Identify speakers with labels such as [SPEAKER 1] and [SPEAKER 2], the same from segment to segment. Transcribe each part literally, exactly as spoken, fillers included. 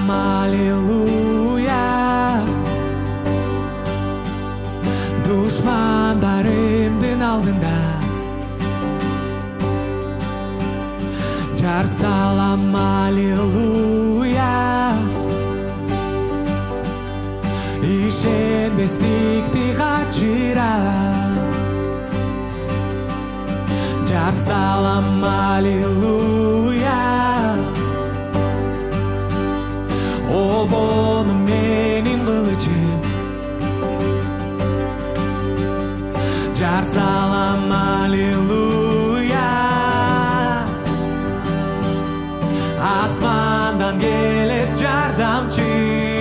[SPEAKER 1] салам, аллилуйя. Душмандарымдын алдында жар салам, аллилуйя. Ишенбестикти качыра жар салам, аллилуйя. Обону менин кылычым жар салам, аллилуйя. Асмандан келет жардамчы,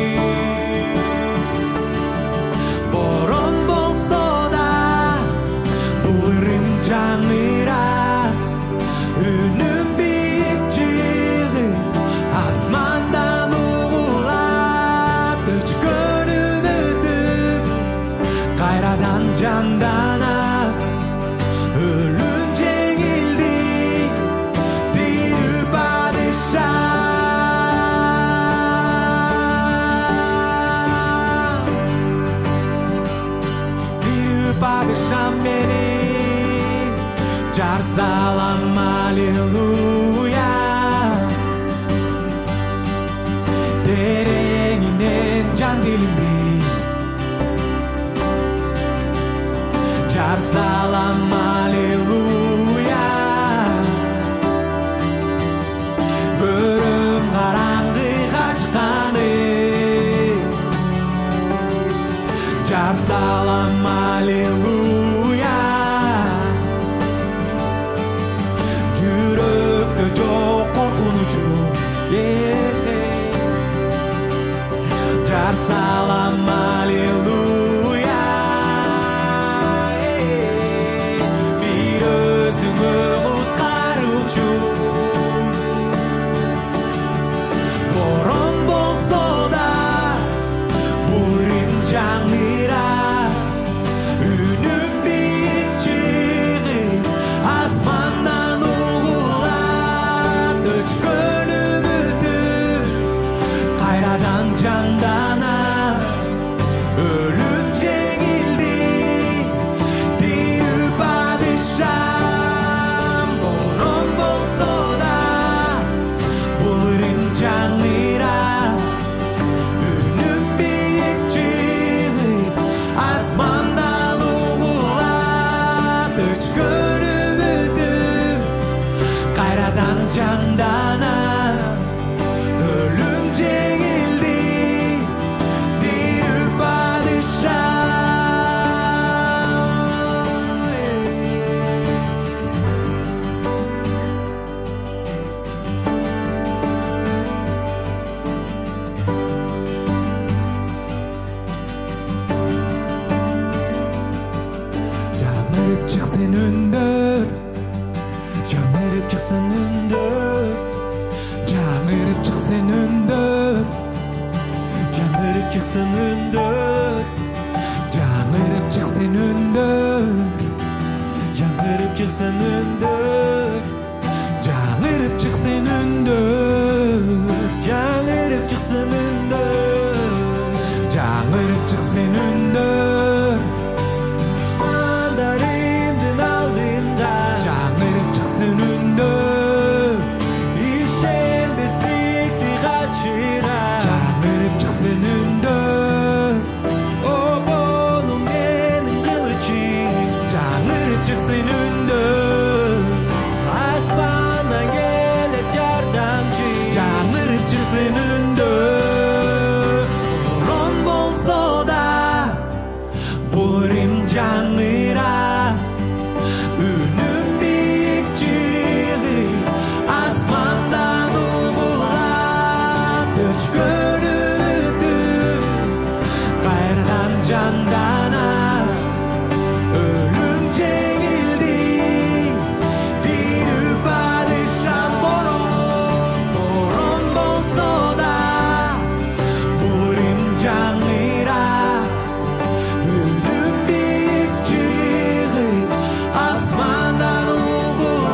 [SPEAKER 1] борон болсо да бул ырым жаңыра. Үнүм бийик чыгып асмандан угулат, өчкөнүм өтүп кайрадан жанданат. Өлүм жеңилди, тирүү падыша. Тирүү падышам менин жар салам, аллилуйя. Тереңинен жан дилимди жар салам, аллилуйя. Көрөм караңгы качканы жар салам, аллилуйя. Жүрөктө жок коркунучу, жар салам, аллилуйя. Бир өзүңө куткаруучу, борон болсо да бул ырым жаңыра. Үнүм бийик чыгып асмандан угулат, өчкөнүм өтүп кайрадан жанданат. Өлүм жеңилди, тирүү падышам. Борон болсо да бул ырым жаңыра. Үнүм бийик чыгып асмандан угулат, өчкөнүм өтүп кайрадан жанданат. Өлүм жеңилди, тирүү падышам. Жаңырып чыксын үндөр, жаңырып чыксын үндөр, жаңырып чыксын үндөр, жаңырып чыксын үндөр, жаңырып чыксын үндөр, жаңырып чыксын үндөр, жаңырып чыксын үндөр, жаңырып чыксын үндөр, жаңырып чыксын үндөр. Мандарымдын алдында жаңырып чыксын үндөр, ишенбестикти качыра жаңырып чыксын үндөр. Обону менин кылычым жаңырып чыксын үндөр, асмандан келет жардамчы жаңырып чыксын үндөр. Борон болсо да бул ырым жаңыра. Үнүм бийик чыгып асмандан угулат, өчкөнүм өтүп кайрадан жанданат. Өлүм жеңилди, тирүү падышам. Борон, борон болсо да бул ырым жаңыра. Үнүм бийик чыгып асмандан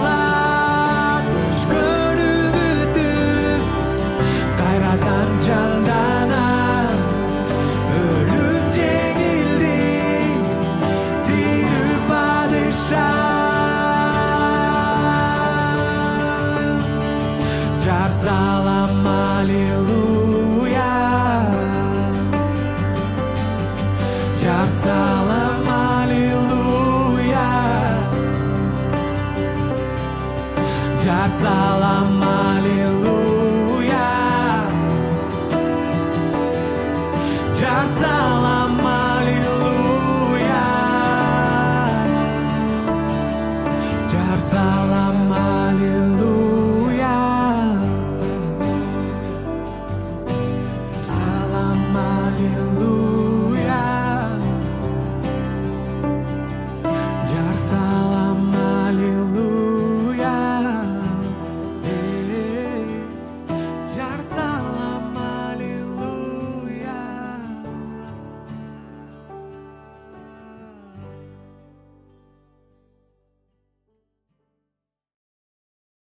[SPEAKER 1] угулат, өчкөнүм өтүп кайрадан жан Jar salam haleluya, jar salam haleluya, jar salam haleluya, jar salam haleluya, salam haleluya.